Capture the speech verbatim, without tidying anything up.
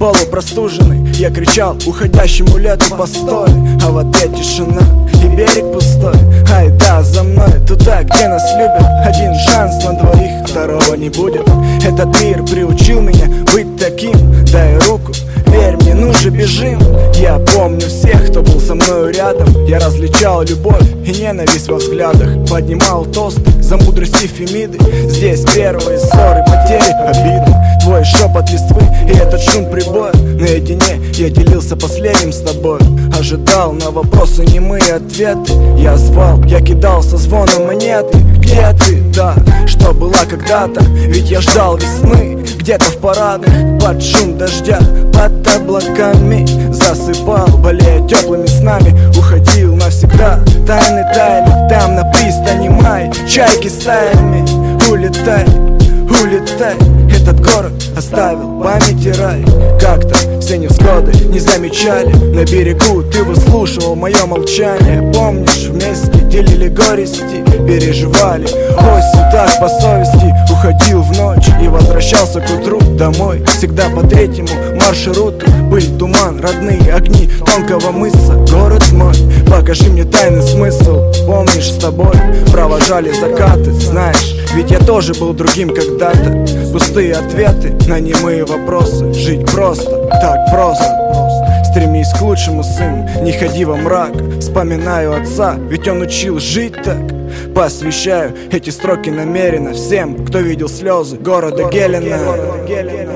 полупростуженный, я кричал уходящему лету: постой! А в ответ тишина и берег пустой. Ай да, за мной, туда, где нас любят. Один шанс на двоих, второго не будет. Этот мир приучил меня быть таким. Дай руку, верь мне, ну же бежим. Я помню всех, кто был со мною рядом. Я различал любовь и ненависть во взглядах. Поднимал тосты за мудрость и Фемиды. Здесь первые ссоры, потери, обиды. Твой шепот листвы и этот шум прибоя. Наедине я делился последним с тобой. Ожидал на вопросы немые ответы. Я звал, я кидался звоном монеты. Где ты, да, что была когда-то? Ведь я ждал весны, где-то в парадных, под шум дождя, под облаками. Засыпал, болея теплыми снами. Уходил навсегда, тайны таяли там на пристани май. Чайки стаями, улетай, улетай. Этот город оставил памяти рай. Как-то все невзгоды не замечали. На берегу ты выслушивал мое молчание. Помнишь, вместе делили горести, переживали осень так по совести. Уходил в ночь и возвращался к утру домой. Всегда по третьему маршруту. Пыль, туман, родные огни тонкого мыса. Город мой, покажи мне тайный смысл. Помнишь, с тобой провожали закаты. Знаешь, ведь я тоже был другим когда-то. Пустые ответы на немые вопросы. Жить просто, так просто. Стремись к лучшему, сын, не ходи во мрак. Вспоминаю отца, ведь он учил жить так. Посвящаю эти строки намеренно всем, кто видел слезы города Гелена.